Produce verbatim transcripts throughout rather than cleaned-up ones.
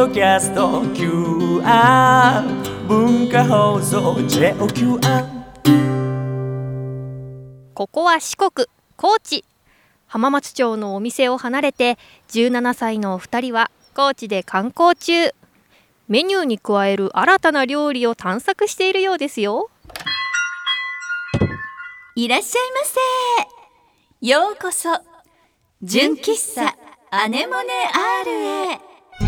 ドキャスト キューアール 文化放送 ジェイオーキューアール。 ここは四国高知浜松町のお店を離れてじゅうななさいのお二人は高知で観光中。メニューに加える新たな料理を探索しているようですよ。 いらっしゃいませ。ようこそ純喫茶アネモネ アール へ。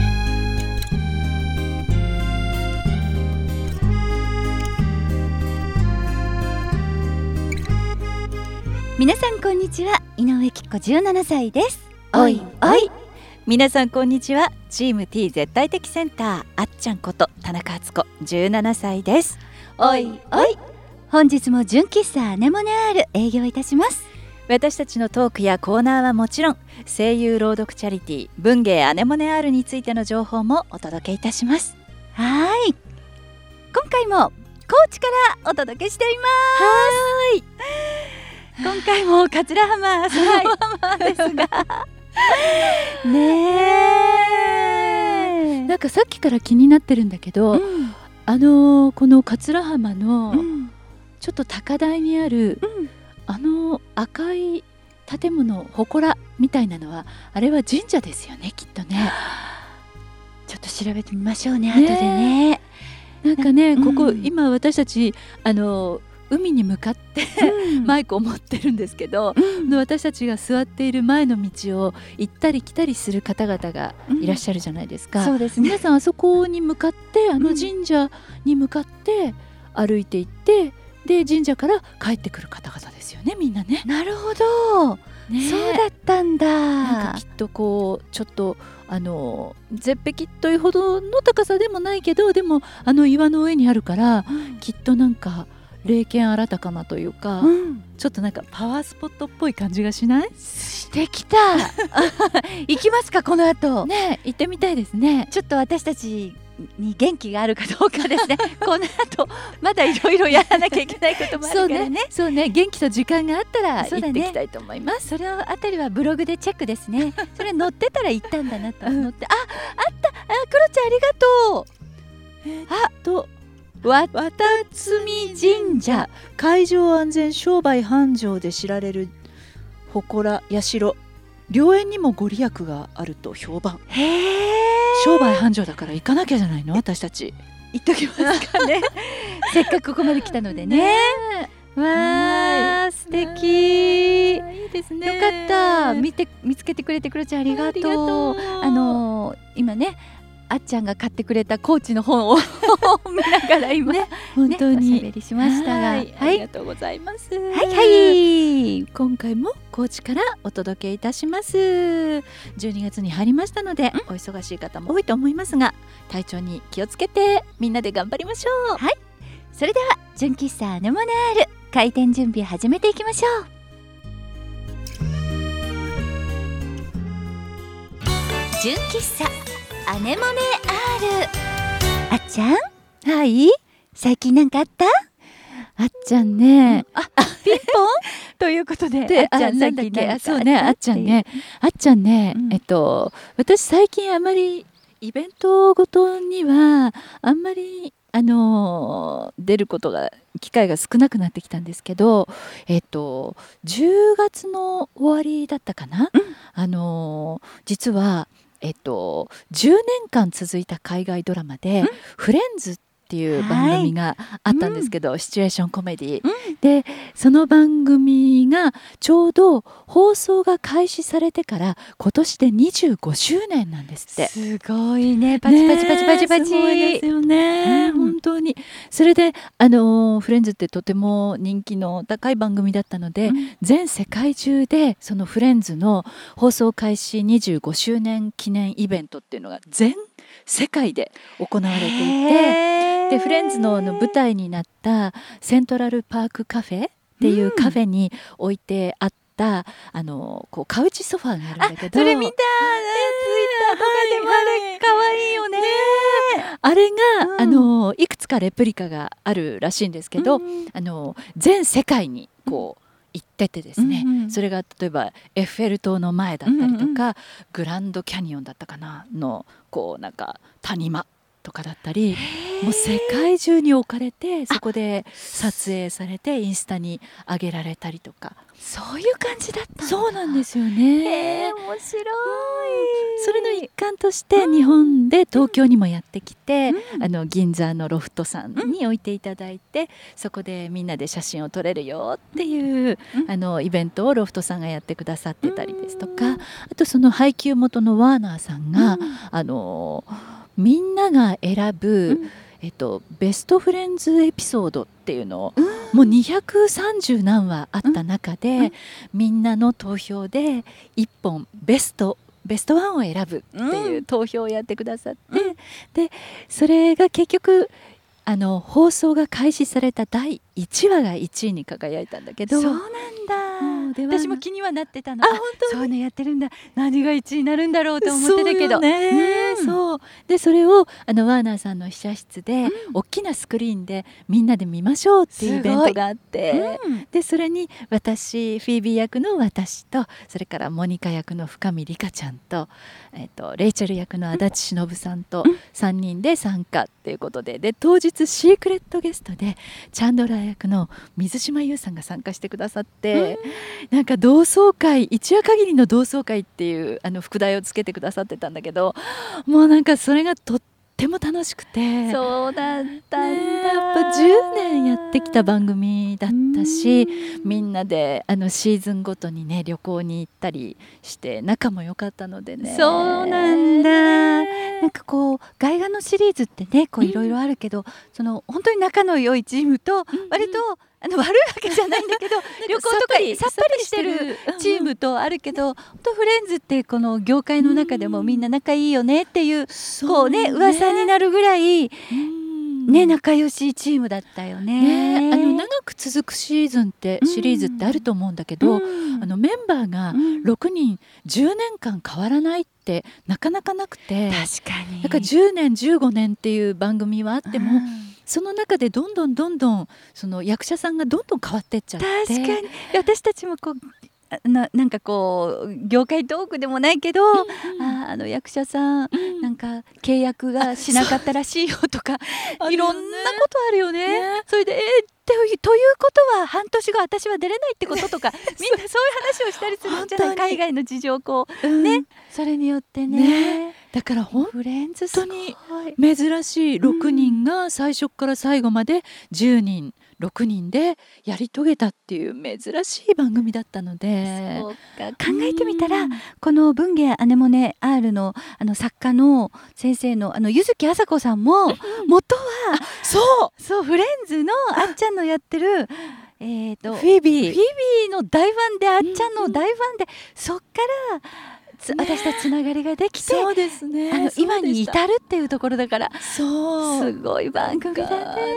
皆さんこんにちは、井上貴子じゅうななさいです。 おいおい。皆さんこんにちは、チーム T 絶対的センターあっちゃんこと田中敦子じゅうななさいです。 おいおい。本日も純喫茶アネモネ アール 営業いたします。 私たちのトークやコーナーはもちろん、声優朗読チャリティー文芸アネモネ アール についての情報もお届けいたします。 はい、今回も高知からお届けしています。はい、今回も桂浜そのままですが、はい、ねえ、 なんかさっきから気になってるんだけど、うん、あのー、この桂浜のちょっと高台にある、うん、あの赤い建物、祠みたいなのは、あれは神社ですよね、きっとね。 ちょっと調べてみましょうね、後でね。 なんかね、うん、ここ今私たちあの海に向かって、うん、マイクを持ってるんですけど、うん、私たちが座っている前の道を行ったり来たりする方々がいらっしゃるじゃないですか、 うん、そうですね。 皆さんあそこに向かって、あの神社に向かって歩いていって、で神社から帰ってくる方々ですよね、みんなね。 なるほど、ね、そうだったんだ。 なんかきっとこうちょっとあの絶壁というほどの高さでもないけど、でもあの岩の上にあるから、うん、きっとなんか霊験新たかなというか、うん、ちょっとなんかパワースポットっぽい感じがしない？ してきた。行きますか、この後。 ね、行ってみたいですね。 ちょっと私たちに元気があるかどうかですね。この後まだいろいろやらなきゃいけないこともあるからね。そうね、 そうね、元気と時間があったら行ってきたいと思います。 それあたりはブログでチェックですね。それ乗ってたら行ったんだなと思って、うん、あ、あった、あ、クロちゃんありがとう。 えー、あとわたつみ神社、海上安全商売繁盛で知られる祠社、良縁にもご利益があると評判。 へー、 商売繁盛だから行かなきゃじゃないの、私たち。 行っときますかね。せっかくここまで来たのでね。ね、わー、素敵。いいですね。よかった、見て見つけてくれてクロちゃんありがとう。ありがとう。あのー、今ね、あっちゃんが買ってくれた高知の本を見ながら今、ね、 本当に、 ね、おしゃべりしましたが、はい、 ありがとうございます。 はいはい、 今回も高知からお届けいたします。じゅうにがつに入りましたので、うん、お忙しい方も多いと思いますが、体調に気をつけてみんなで頑張りましょう。 はい、それでは純喫茶アネモネ アール 開店準備始めていきましょう。純喫茶アネモネ アール。 あっちゃん、 はい、 最近なんかあった？ あっちゃんね、 うん、あ、ピンポンということで、 で、 あっちゃん最近ね、あ、そうね、あっちゃんね、あっちゃんね、うん、えっと私最近あまりイベントごとにはあんまりあの出ることが機会が少なくなってきたんですけど、えっとじゅうがつの終わりだったかな、うん、あの実はえっと、じゅうねんかん続いた海外ドラマで「フレンズ」っていう番組があったんですけど、はい、シチュエーションコメディ、うん、でその番組がちょうど放送が開始されてから今年でにじゅうごしゅうねんなんですって。 すごいね、パチパチパチパチパチ、 すごいですよね、うん、本当に。それであのフレンズってとても人気の高い番組だったので、うん、全世界中でそのフレンズの放送開始にじゅうごしゅうねん記念イベントっていうのが全世界で行われていて、でフレンズ の, あの舞台になったセントラルパークカフェっていうカフェに置いてあった、うん、あのこうカウチソファーがあるんだけど、 それ見た、ツイッターとかでもあれかわいいよね。 あれが、うん、あのいくつかレプリカがあるらしいんですけど、うん、あの全世界にこう行っててですね、 うんうん、 それが例えばエッフェル塔の前だったりとか、 うんうん、 グランドキャニオンだったかなのこうなんか谷間とかだったり、もう世界中に置かれてそこで撮影されてインスタに上げられたりとか、 そういう感じだったんだ。 そうなんですよね。 へー、面白い、 うん、それの一環として日本で東京にもやってきて、うん、あの銀座のロフトさんに置いていただいて、うん、そこでみんなで写真を撮れるよっていう、うん、あのイベントをロフトさんがやってくださってたりですとか、うん、あとその配給元のワーナーさんが、うん、あのみんなが選ぶ、うん、えっと、ベストフレンズエピソードっていうのを、うん、もうにひゃくさんじゅうなんわあった中で、うん、みんなの投票でいっぽんベストベストワンを選ぶっていう投票をやってくださって、うん、でそれが結局あの放送が開始されただいいちわがいちいに輝いたんだけど、 そうなんだ、 うん、私も気にはなってたの。 あ、本当にそういうのやってるんだ。何がいちいになるんだろうと思ってたけど、 そうよね、うん、そうでそれをあのワーナーさんの試写室で、うん、大きなスクリーンでみんなで見ましょうっていうイベントがあって、うん、でそれに私フィービー役の私と、それからモニカ役の深見梨花ちゃんと、えっと、レイチェル役の足立忍さんとさんにんで参加っていうことで、で当日シークレットゲストでチャンドラー役の水島優さんが参加してくださって、うん、なんか同窓会、一夜限りの同窓会っていうあの副題をつけてくださってたんだけど、もうなんかそれがとっても楽しくて、 そうだったんだ、 ね、やっぱじゅうねんやってきた番組だったし、みんなであのシーズンごとにね旅行に行ったりして仲も良かったのでね。 そうなんだ、なんかこう外画のシリーズってねこういろいろあるけど、うん、その本当に仲の良いチームと割と、うんうん、あの悪いわけじゃないんだけど旅行とかにさっぱりしてるチームとあるけど、本当フレンズってこの業界の中でもみんな仲いいよねっていう、うん、こうね噂になるぐらい、うんね、仲良しチームだったよ ね, ね。あの長く続くシーズンってシリーズってあると思うんだけど、うん、あのメンバーがろくにんじゅうねんかん変わらないってなかなかなくて、 確かにだからじゅうねんじゅうごねんっていう番組はあっても、うん、その中でどんどんどんどんその役者さんがどんどん変わってっちゃって、 確かに私たちもこうな, なんかこう業界トークでもないけど、うんうん、あ, あの役者さん、うん、なんか契約がしなかったらしいよとかいろんなことあるよ ね, ねそれでえーということは半年後私は出れないってこととかみんなそういう話をしたりするんじゃない海外の事情をこう、うん、ねそれによってね, ねだから本当に珍しいろくにんが最初から最後までじゅうにんろくにんでやり遂げたっていう珍しい番組だったので、 そうか考えてみたら、うん、この文芸アネモネ R の, あの作家の先生のあの柚木あさこさんも、うん、元はそうそうフレンズのあっちゃんのやってるえーとフィービーフィービーの大ファンであっちゃんの大ファンで、うん、そっから私たちつながりができて、 そうですね、 あの今に至るっていうところだから、 そうすごい番組だね。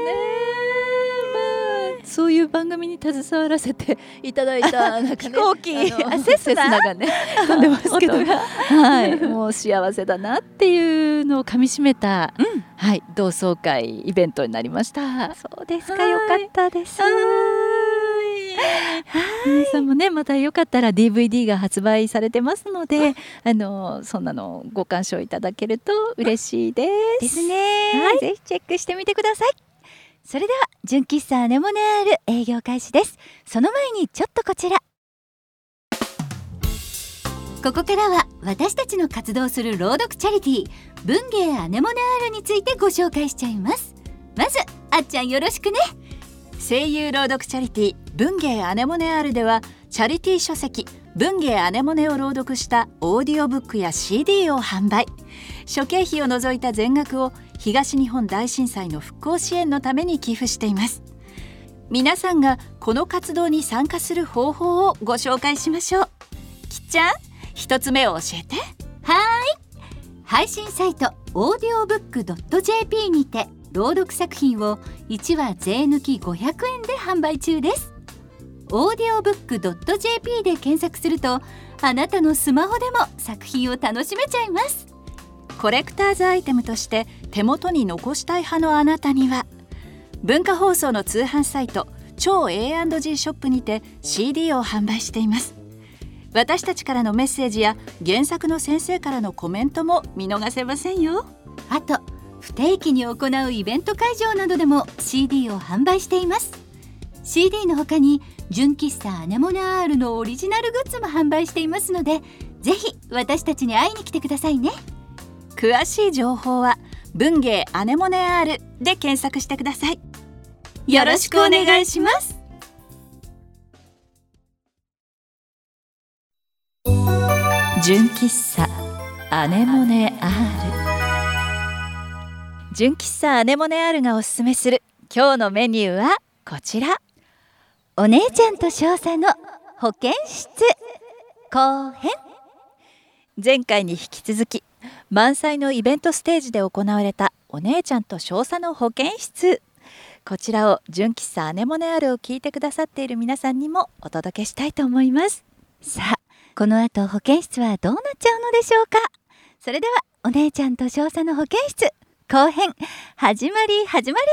そういう番組に携わらせていただいたなんか、ね、 飛行機あセスナがね飛んでますけど、はい、もう幸せだなっていうのをかみしめた、うん、はい、同窓会イベントになりました。 そうですか、よかったです。 皆さんもねまたよかったら ディーブイディー が発売されてますので、あのそんなのご鑑賞いただけると嬉しいです。 ですね、はい、ぜひチェックしてみてください。それでは純喫茶アネモネ R 営業開始です。その前にちょっとこちら、ここからは私たちの活動する朗読チャリティー文芸アネモネ R についてご紹介しちゃいます。まずあっちゃんよろしくね。 声優朗読チャリティー文芸アネモネ R ではチャリティー書籍文芸アネモネを朗読したオーディオブックや シーディー を販売。諸経費を除いた全額を東日本大震災の復興支援のために寄付しています。皆さんがこの活動に参加する方法をご紹介しましょう。きっちゃん、一つ目を教えて。 はーい、配信サイトオーディオブックドットジェーピー にて朗読作品をいちわ税抜きごひゃくえんで販売中です。オーディオブックドットジェーピー で検索するとあなたのスマホでも作品を楽しめちゃいます。 コレクターズアイテムとして手元に残したい派のあなたには文化放送の通販サイト超 エーアンドジー ショップにて シーディー を販売しています。私たちからのメッセージや原作の先生からのコメントも見逃せませんよ。 あと不定期に行うイベント会場などでも シーディー を販売しています。 シーディー の他に純喫茶アネモネアールのオリジナルグッズも販売していますので、ぜひ私たちに会いに来てくださいね。 詳しい情報は文芸アネモネアールで検索してください。よろしくお願いします。 純喫茶アネモネアール。純喫茶アネモネアールがおすすめする今日のメニューはこちら。 お姉ちゃんと少佐の保健室後編。 前回に引き続き満載のイベントステージで行われたお姉ちゃんと少佐の保健室、こちらを純喫茶アネモネアールを聞いてくださっている皆さんにもお届けしたいと思います。 さあこの後保健室はどうなっちゃうのでしょうか。それではお姉ちゃんと少佐の保健室後編始まり始まり。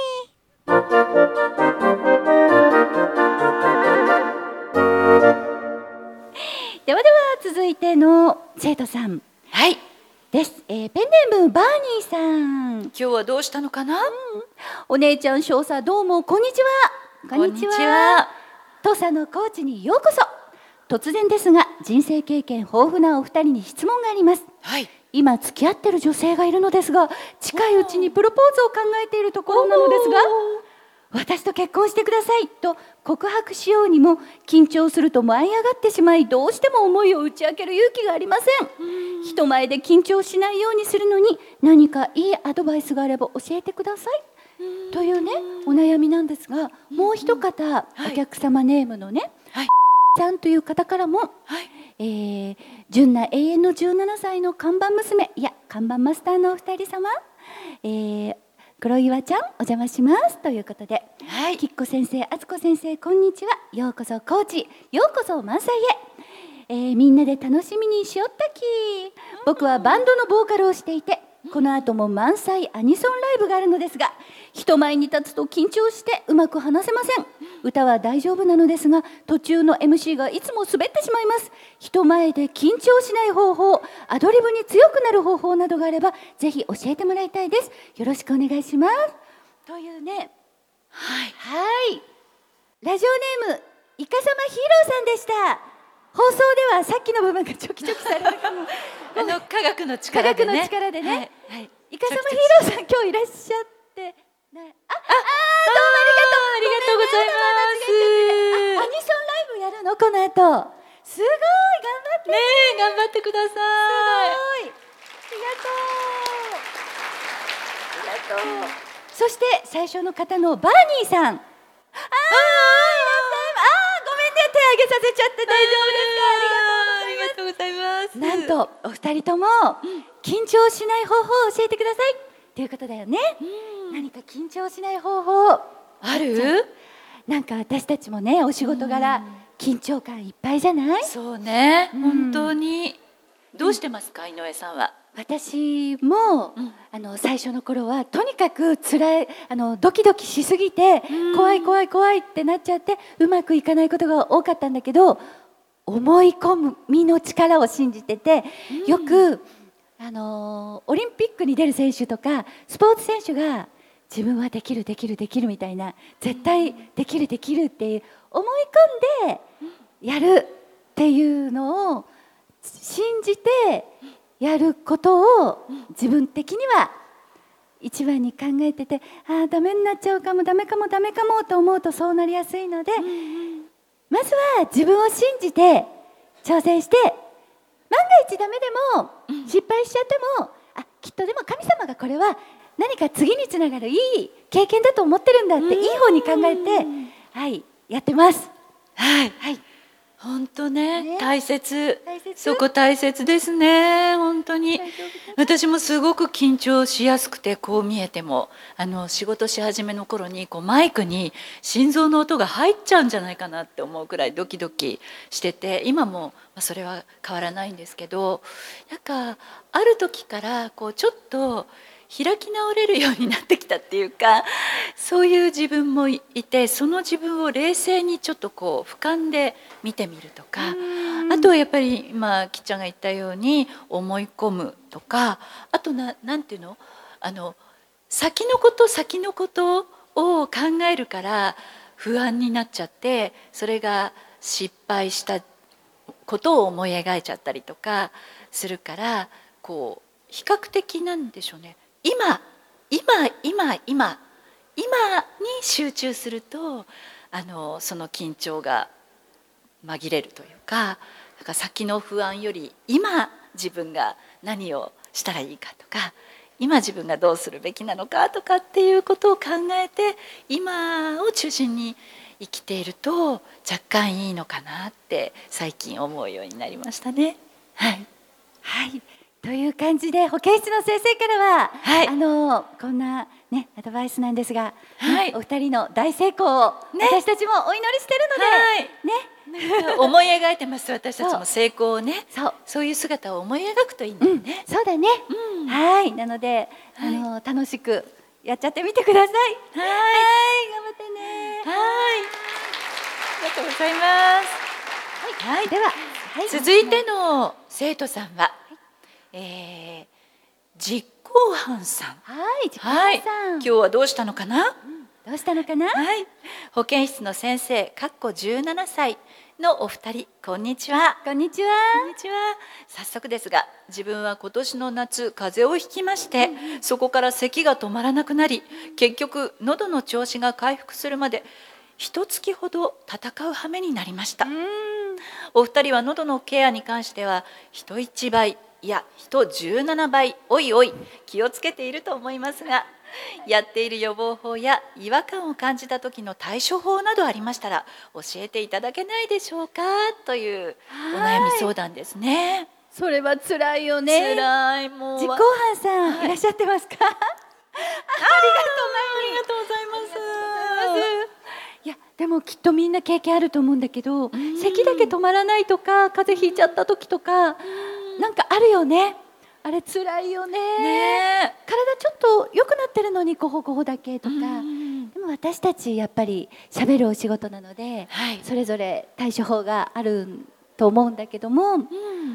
ではでは続いての生徒さんはいです、えー、ペンネームバーニーさん。 今日はどうしたのかな、うん、 お姉ちゃん少佐どうもこんにちは。 こんにちは。 土佐の高知にようこそ。突然ですが人生経験豊富なお二人に質問があります。 はい。 今付き合ってる女性がいるのですが、近いうちにプロポーズを考えているところなのですが、私と結婚してくださいと告白しようにも緊張すると舞い上がってしまい、どうしても思いを打ち明ける勇気がありません。人前で緊張しないようにするのに何かいいアドバイスがあれば教えてくださいというねお悩みなんですが、もう一方お客様ネームのね、はい、さんという方からも、はい、えー、純な永遠のじゅうななさいの看板娘、いや看板マスターのお二人様、えー黒岩ちゃんお邪魔しますということで、はい、きっこ先生、あつこ先生こんにちは。ようこそ高知、ようこそ満載へ、えー、みんなで楽しみにしよったき。僕はバンドのボーカルをしていて、この後も満載アニソンライブがあるのですが、人前に立つと緊張してうまく話せません。歌は大丈夫なのですが、途中の エムシー がいつも滑ってしまいます。人前で緊張しない方法、アドリブに強くなる方法などがあればぜひ教えてもらいたいです。よろしくお願いしますというね、はい、はい、ラジオネームイカ様ヒーローさんでした。放送ではさっきの部分がちょきちょきされるかもあの科学の力でね、 科学の力でね、はいはい、イカ様ヒーローさん今日いらっしゃってなあ、あ、あ、どうもありがとうございます。あ、アニソンライブやるのこの後。すごい頑張ってねえ、頑張ってください。すごい、 ありがとうありがとう。そして最初の方のバーニーさん、あー、あー、ごめんね、手挙げさせちゃって大丈夫ですか。 ありがとうございます。 なんとお二人とも緊張しない方法を教えてくださいということだよね。何か緊張しない方法ある？ なんか私たちもねお仕事柄緊張感いっぱいじゃない？ そうね、本当に。どうしてますか、井上さんは。 私も、うん、あの最初の頃はとにかく辛い、あのドキドキしすぎて怖い怖い怖いってなっちゃってうまくいかないことが多かったんだけど、思い込みの力を信じてて、よくあのオリンピックに出る選手とかスポーツ選手が自分はできるできるできるみたいな、絶対できるできるっていう思い込んでやるっていうのを信じてやることを自分的には一番に考えてて、ああダメになっちゃうかもダメかもダメかもと思うとそうなりやすいので、まずは自分を信じて挑戦して、万が一ダメでも失敗しちゃっても、あ、きっとでも神様がこれは何か次につながるいい経験だと思ってるんだっていい方に考えて、はい、やってます。 はい、はい、本当ね、ね、大切、大切、そこ大切ですね。本当に私もすごく緊張しやすくて、こう見えてもあの仕事し始めの頃にこうマイクに心臓の音が入っちゃうんじゃないかなって思うくらいドキドキしてて、今もそれは変わらないんですけど、なんかある時からこうちょっと開き直れるようになってきたっていうか、そういう自分もいて、その自分を冷静にちょっとこう俯瞰で見てみるとか、あとはやっぱり今きっちゃんが言ったように思い込むとか、あとななんていうの、あの先のこと先のことを考えるから不安になっちゃって、それが失敗したことを思い描いちゃったりとかするから、こう比較的なんでしょうね、今今今今今に集中すると、あのその緊張が紛れるというか、なんか先の不安より今自分が何をしたらいいかとか、今自分がどうするべきなのかとかっていうことを考えて、今を中心に生きていると若干いいのかなって最近思うようになりましたね。はい、 はい、という感じで保健室の先生からは、はい、あのこんな、ね、アドバイスなんですが、はい、お二人の大成功を私たちもお祈りしてるので、 はいね、思い描いてます。私たちも成功をね、そう、そういう姿を思い描くといいんだよね、 うん、そうだね、うん、はい、なので、はい、あの楽しくやっちゃってみてください。はい、頑張ってね。 はい、ありがとうございます。 はい、はい、では、はい、 続いての生徒さんは、はい、えー、実行犯さん。 はい、実行犯さん、 はい、今日はどうしたのかな、うん、 どうしたのかな。 はい、保健室の先生かっこじゅうななさいのお二人、こんにちは。 こんにちは。 こんにちは。早速ですが、自分は今年の夏風邪をひきまして、うん、そこから咳が止まらなくなり、結局喉の調子が回復するまで一月ほど戦う羽目になりました。うん、お二人は喉のケアに関しては人一倍、いや人十七倍おいおい気をつけていると思いますが、やっている予防法や違和感を感じた時の対処法などありましたら教えていただけないでしょうか、というお悩み相談ですね。 それは辛いよね。 辛い。もう実行犯さん、はい、いらっしゃってますか。ありがとう、 ありがとうございます。 いやでもきっとみんな経験あると思うんだけど、咳だけ止まらないとか、風邪ひいちゃった時とか、なんかあるよね。あれ辛いよ ね, ね体ちょっと良くなってるのにごほごほだけとか、でも私たちやっぱり喋るお仕事なので、はい、それぞれ対処法があると思うんだけども、うん、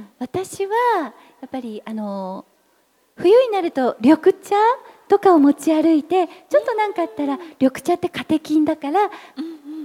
私はやっぱりあの冬になると緑茶とかを持ち歩いて、ちょっと何かあったら緑茶ってカテキンだから、うんうん、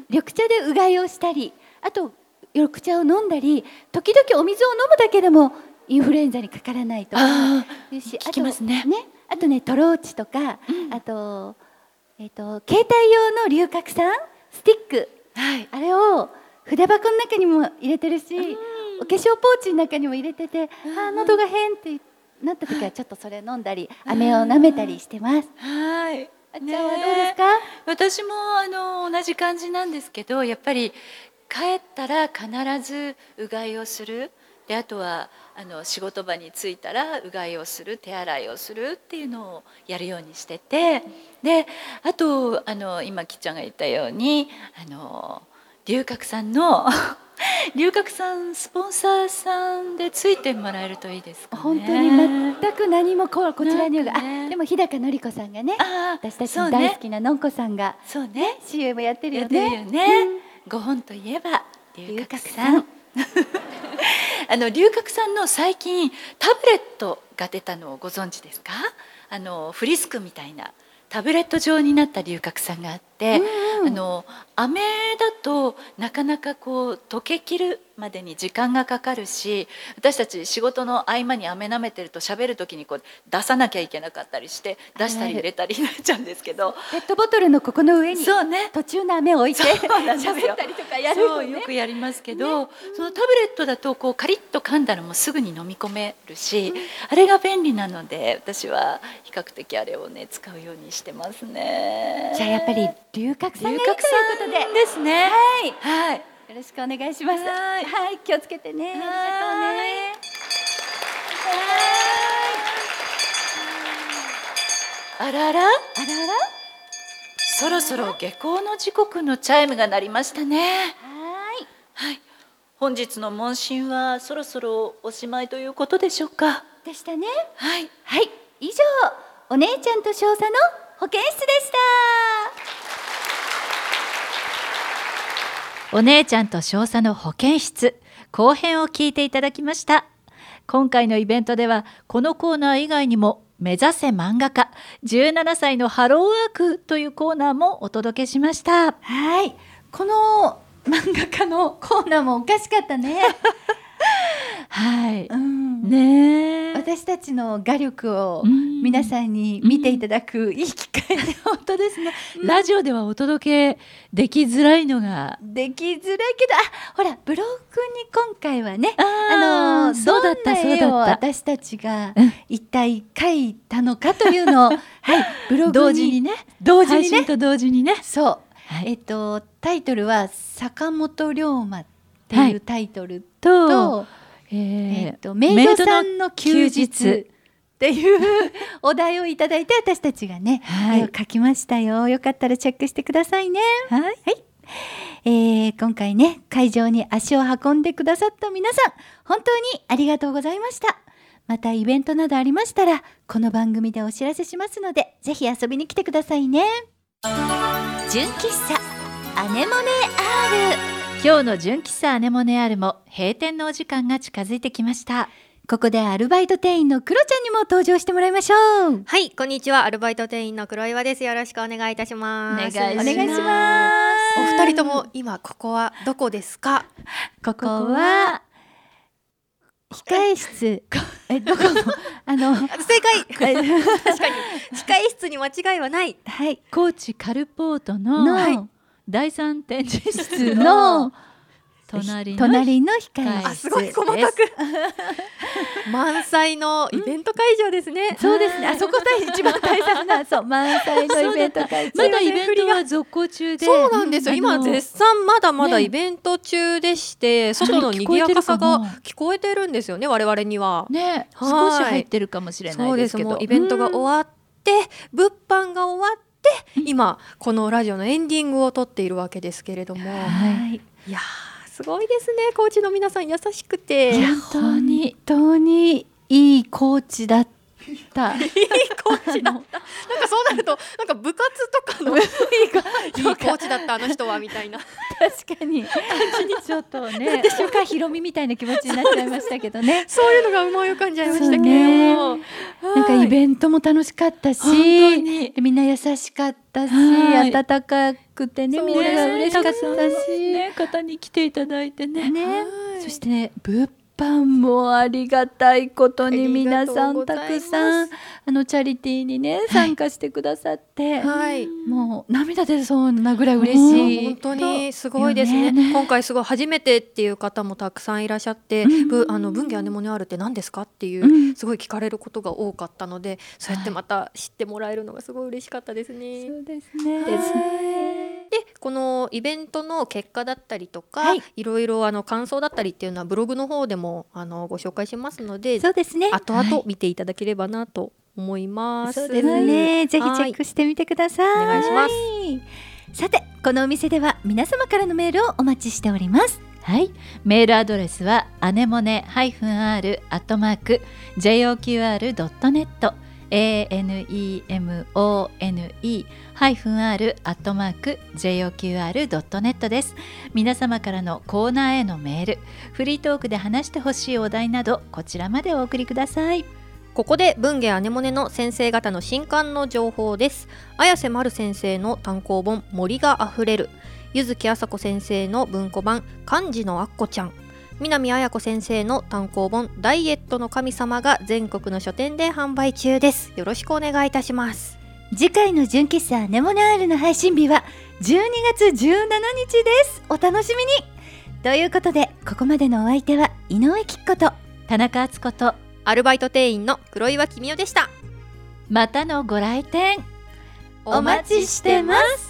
緑茶でうがいをしたり、あと緑茶を飲んだり、時々お水を飲むだけでもインフルエンザにかからないとかいうし、 聞きますね。 あとね、あとねトローチとか、うん、あと、えーと携帯用の龍角散スティック、はい、あれを筆箱の中にも入れてるし、うん、お化粧ポーチの中にも入れてて、うん、あ喉が変ってなった時はちょっとそれ飲んだり、うん、飴を舐めたりしてます。 はい。 あっちゃんはどうですか？ 私もあの同じ感じなんですけど、やっぱり帰ったら必ずうがいをする。であとはあの仕事場に着いたらうがいをする、手洗いをするっていうのをやるようにしてて、であとあの今きっちゃんが言ったように、あの龍角散の龍角散スポンサーさんでついてもらえるといいですかね。 本当に全く何もここちらには、ね、あでも日高のり子さんがね、私たちの大好きなのんこさんがそうねシーエム やってるよね。 やってるよね、うん、ご本といえば龍角散あの龍角散の最近タブレットが出たのをご存知ですか？あのフリスクみたいなタブレット状になった龍角散があって、うん、あの飴だとなかなかこう溶けきるまでに時間がかかるし、私たち仕事の合間に飴舐めてると喋る時にこう出さなきゃいけなかったりして出したり入れたりになっちゃうんですけど、 ペットボトルのここの上にそう、ね、 途中の飴を置いて喋ったりとかやるよね。 そうよくやりますけど、ね、そのタブレットだとこうカリッと噛んだらもうすぐに飲み込めるし、うん、あれが便利なので私は比較的あれをね使うようにしてますね。 じゃあやっぱり龍角散がいいということでですね。 はい、 はい、 よろしくお願いします。はい、はい、気をつけてね。ありがとうね。 あらら、あらら、 そろそろ下校の時刻のチャイムが鳴りましたね。 はい、 はい、本日の問診はそろそろおしまいということでしょうか。 でしたね。 はい、 はい、以上お姉ちゃんと少佐の保健室でした。 お姉ちゃんと少佐の保健室後編を聞いていただきました。今回のイベントではこのコーナー以外にも目指せ漫画家じゅうななさいのハローワークというコーナーもお届けしました。 はい、この漫画家のコーナーもおかしかったねはい、 うん、 ねえ、 私たちの画力を皆さんに見ていただくいい機会で、 本当ですね、うん、ラジオではお届けできづらいのができづらいけど、あ、ほらブログに今回はね、 ああのそうだったどんな絵を私たちが一体描いたのかというのを、うん、はい、ブログに同時にね同時にね配信と同時にね、 そう、はい、えっとタイトルは坂本龍馬っていうタイトルと、はい、えーえっとメイドさんの休日っていうお題をいただいて、私たちがね、はい、絵を描きましたよ。よかったらチェックしてくださいね。はい、はい、えー、今回ね会場に足を運んでくださった皆さん、本当にありがとうございました。またイベントなどありましたらこの番組でお知らせしますので、ぜひ遊びに来てくださいね。純喫茶アネモネ アール、 今日の純喫茶アネモネ アールも閉店のお時間が近づいてきました。 ここでアルバイト店員のクロちゃんにも登場してもらいましょう。 はい、こんにちは、アルバイト店員の黒岩です。よろしくお願いいたします。 お願いします。 お二人とも今ここはどこですか？ ここは控え室。え、どこのあの正解確かに控え室に間違いはない。 はい、 高知カルポートの、 の、 はい、第三展示室の隣の隣の控え室。 あ、すごい細かく満載のイベント会場ですね。 そうですね、あそこが一番大切なそう満載のイベント会場。 まだイベントは続行中で、 そうなんですよ、今絶賛まだまだイベント中でして、ね、外の賑やかさが聞こえてるんですよね、我々にはね、少し入ってるかもしれないですけど、 そうです、もうイベントが終わって物販が終わって今このラジオのエンディングを撮っているわけですけれども、 はい、 いやすごいですね、高知の皆さん優しくて、 本当に本当にいいコーチだった。 いいコーチだった。なんかそうなるとなんか部活とかのいいコーチだったあの人はみたいな確かにちょっとね岡ひろみみたいな気持ちになっちゃいましたけどねそういうのが思い浮かんじゃいましたけれども、ね、 なんかイベントも楽しかったし、みんな優しかったし、温かくてね、みんなが嬉しかったし、 ね、方に来ていただいてね、 ね、そしてね、物販もありがたいことに皆さんたくさんあのチャリティーにね参加してくださって、 はい、 もう涙出そうなぐらい嬉しい。 本当にすごいですね。ね、今回すごい初めてっていう方もたくさんいらっしゃって、うん、あの文芸アネモネ アール って何ですかっていう、うん、すごい聞かれることが多かったので、そうやってまた知ってもらえるのがすごい嬉しかったですね。 そうですね。 で、このイベントの結果だったりとか、はい、いろいろあの感想だったりっていうのはブログの方でもあのご紹介しますので、 そうですね、 後々見ていただければなと思います。 そうですね、ぜひチェックしてみてください。 お願いします。 さて、このお店では皆様からのメールをお待ちしております。 はい、メールアドレスはアネモネ -アール アットマーク ジェイオーキューアール ドットネット エーエヌイーエムオーエヌイー アール アットマーク ジェイオーキューアール ドットネット です。皆様からのコーナーへのメール、フリートークで話してほしいお題などこちらまでお送りください。 ここで文芸アネモネの先生方の新刊の情報です。綾瀬まる先生の単行本森があふれる、柚木あさこ先生の文庫版漢字のあっこちゃん、南綾子先生の単行本ダイエットの神様が全国の書店で販売中です。よろしくお願いいたします。 次回の純喫茶アネモネ アール の配信日はじゅうにがつじゅうしちにちです。お楽しみに。ということで、ここまでのお相手は井上貴子と田中敦子とアルバイト店員の黒岩君代でした。 またのご来店お待ちしてます。